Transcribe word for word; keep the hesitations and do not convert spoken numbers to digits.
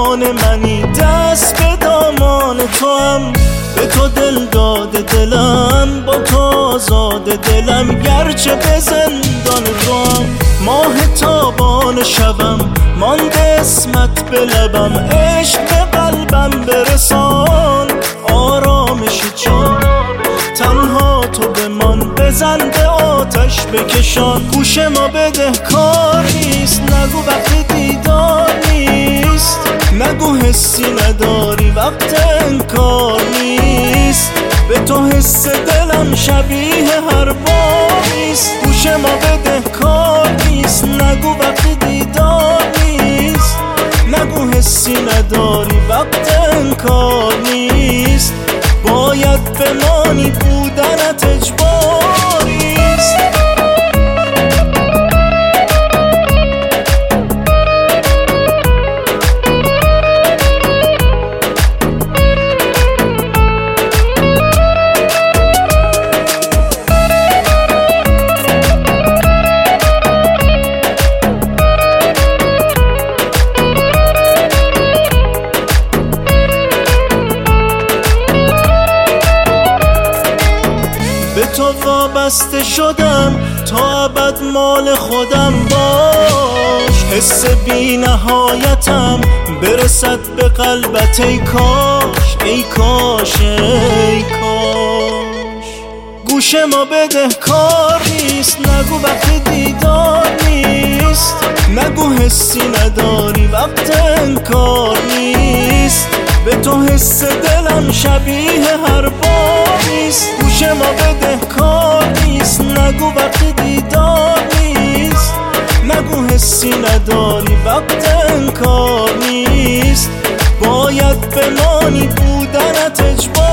دامان منی، دست به دامان تو هم، به تو دل داده دلم، با تو آزاد دلم، گرچه به زندان تو هم. ماه تابان شبم مانده اسمت به لبم، عشق به قلبم برسان آرامش جان، تنها تو بمان، بزن به آتش بکشان. گوش ما بده کار نیست، نگو وقت دیدار نیست، نگو حسی نداری وقت انکار نیست، به تو حس دلم شبیه هر بار نیست. گوش ما بده کار نیست، نگو وقت دیدار نیست، نگو حسی نداری وقت انکار نیست، باید بمانی بودنت اجباریست. به تو وابسته شدم تا ابد مال خودم باش، حس بی نهایتم برسد به قلبت ای کاش، ای کاش ای کاش. گوش ما بده کار نیست، نگو وقت دیدار نیست، نگو حسی نداری وقت انکار نیست، به تو حس دلم شبیه هر بار نیست. گوش ما بده کار نیست، نگو وقت دیدار نیست، نگو حسی نداری وقت انکار نیست، باید بمانی بودنت اجبار